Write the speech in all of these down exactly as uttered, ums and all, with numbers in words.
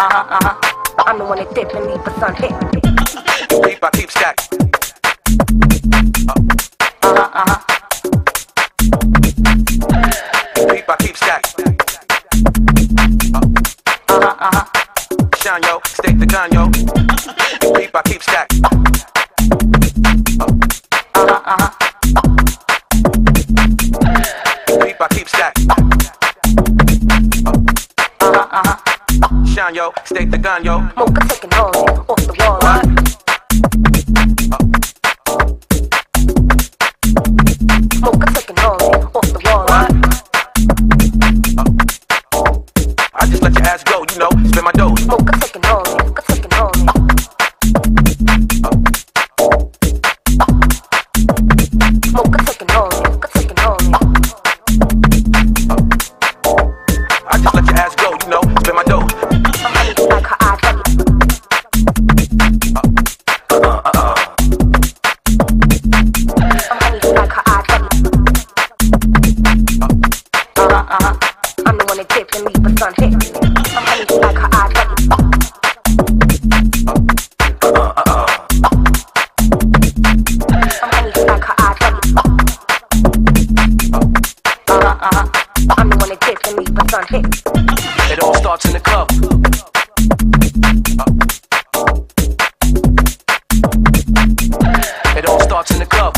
Uh-huh, uh-huh. I'm the one that dip and leave the sun hit. Keep, I keep stack. Uh-huh, uh-huh. Keep, I keep stack. Uh-huh, uh-huh. Shine, yo, stake the gun, yo. Keep, I keep stack. Uh-huh, uh-huh. Keep, I keep stack. Uh-huh, uh-huh. Shine, yo, stake the gun, yo. Mocha taking all in, off the wall. What? Mocha taking all in, off the wall. What? I just let your ass go, you know, spin my dough. Mocha taking all in, mocha taking all in. Mocha taking all in, mocha taking all in. I just let your ass go, you know, spin my dough. I'm honey like her eyes honey. I'm honey like her eyes honey. Uh-huh, uh-huh. I'm the one that dip and leave the sun hit. I'm honey like her eyes honey. I'm honey like her eyes honey. Uh-huh, uh-huh. I'm the one that dip and leave the sun hit. It all starts in the club. It all starts in the club.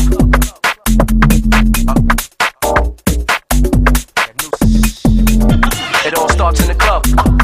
It all starts in the club.